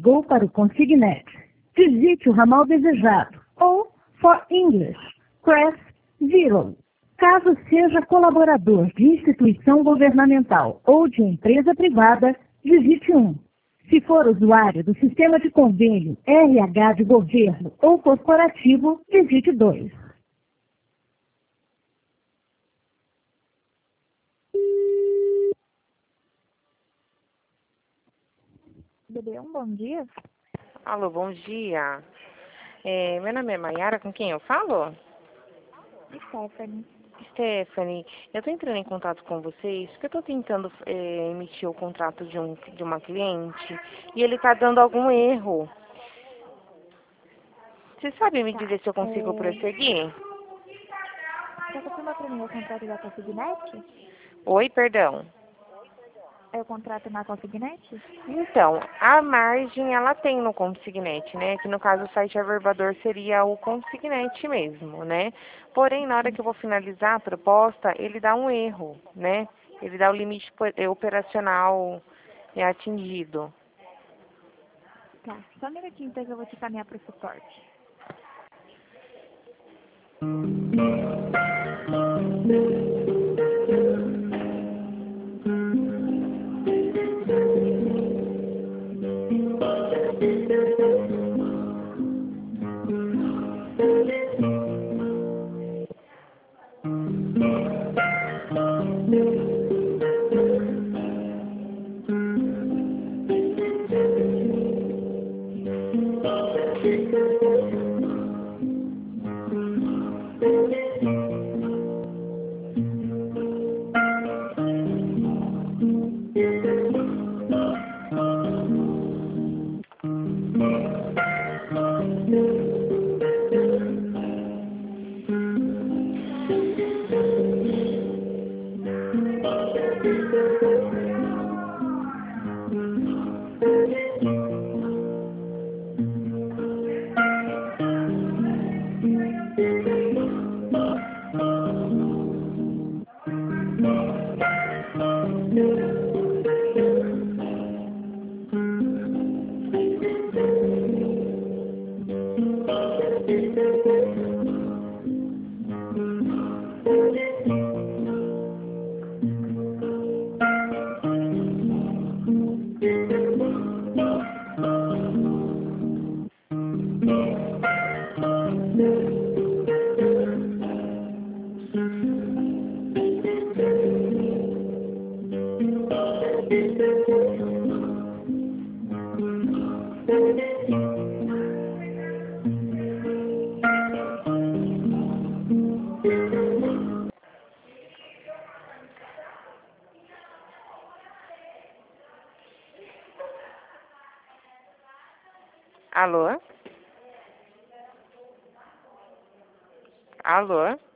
ligou para o Consignet. Digite o ramal desejado ou, for English, press 0. Caso seja colaborador de instituição governamental ou de empresa privada, digite 1. Se for usuário do sistema de convênio RH de governo ou corporativo, digite 2. BB1, bom dia. Alô, bom dia. Meu nome é Mayara, com quem eu falo? Stephanie. Stephanie, eu estou entrando em contato com vocês porque eu estou tentando emitir o contrato de uma cliente e ele está dando algum erro. Você sabe me dizer se eu consigo prosseguir? Você confirma para mim o contrato da Consignet? Oi, perdão. É o contrato na Consignet? Então, a margem ela tem no Consignet, né? Que no caso o site averbador seria o Consignet mesmo, né? Porém, na hora que eu vou finalizar a proposta, ele dá um erro, né? Ele dá o limite operacional atingido. Tá, só um minutinho então que eu vou te caminhar para o suporte. Alô? Alô?